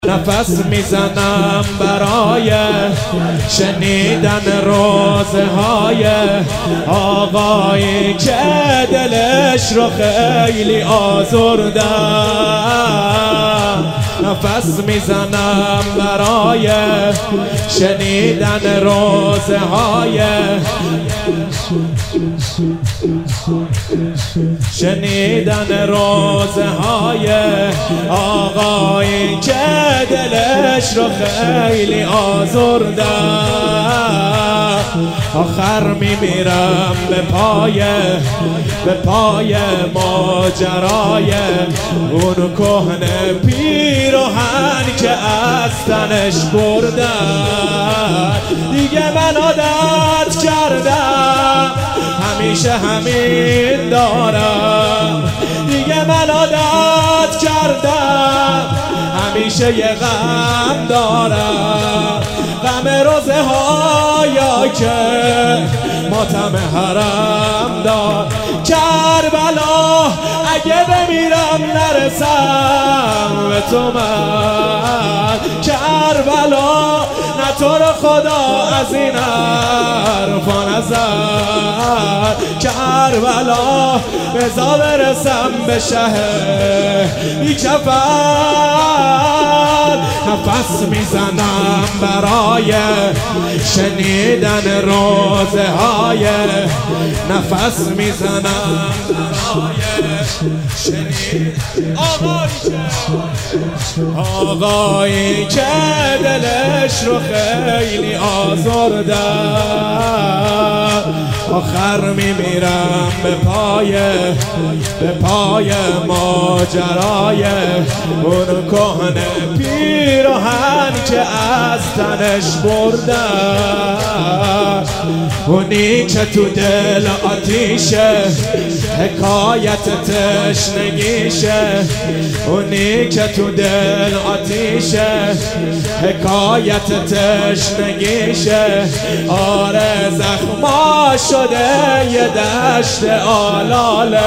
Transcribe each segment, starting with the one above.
نفس میزنم برای شنیدن روزهای آقایی که دلش رو خیلی آزرده. نفس میزنم برای شنیدن روزهای آقایی که دلش رو خیلی آزرده. آخر میمیرم به پای ماجرای اون کهنه پیراهن که از تنش بردن. دیگه من عادت کردم همیشه همین دارم. دیگه من عادت کردم همیشه یه غم دارم. غم روزه هایا که ماتم حرم دار. کربلا اگه بمیرم نرسم به تو من. کربلا نه تو رو خدا از این حرفا نزن. کربلا بزا برسم به شهر بی کفن. نفس میزنم برای شنیدن روزهای نفس میزنم برای شنیدن آقایی که دلش رو خیلی آزرده. آخر میمیرم به پای ماجرای اون کهنه پیراهن که از تنش بردن. اونی که تو دل آتیشه حکایت تشنگیشه. اونی که تو دل آتیشه حکایت تشنگیشه. آره زخما شده یه دشت آلاله.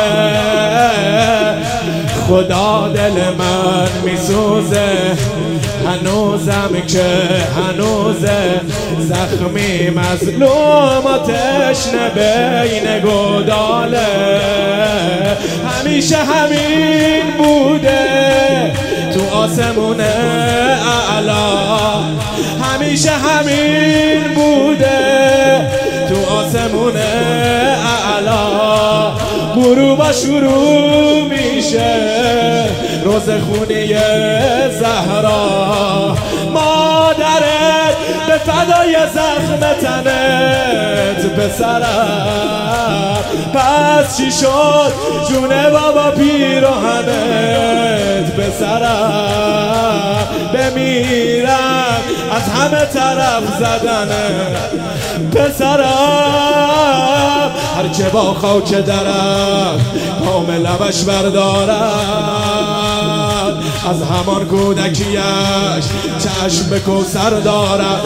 خدا دل من میسوزه هنوزم که هنوزه. زخمی مظلوم و تشنه بین گوداله. همیشه همین بوده تو آسمون اعلا. همیشه همین بوده تو آسمون اعلا. غروبا شروع میشه روز خونی زهرا. مادرت به فدای زخم تنت پسرم. پس چی شد جون بابا پیراهنت پسرم. بمیرم از همه طرف زدنه پسرم. هرچه با خاک درم کام لبش بردارد. از همان کودکیش چشم به کوثر دارد.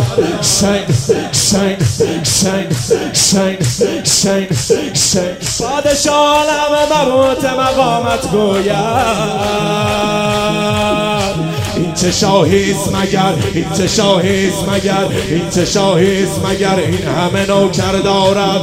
پادشاه عالم مبهوت مقامت گوید. این چه شاهیست مگر این چه شاهیست مگر این چه شاهیست مگر این همه نوکر دارد.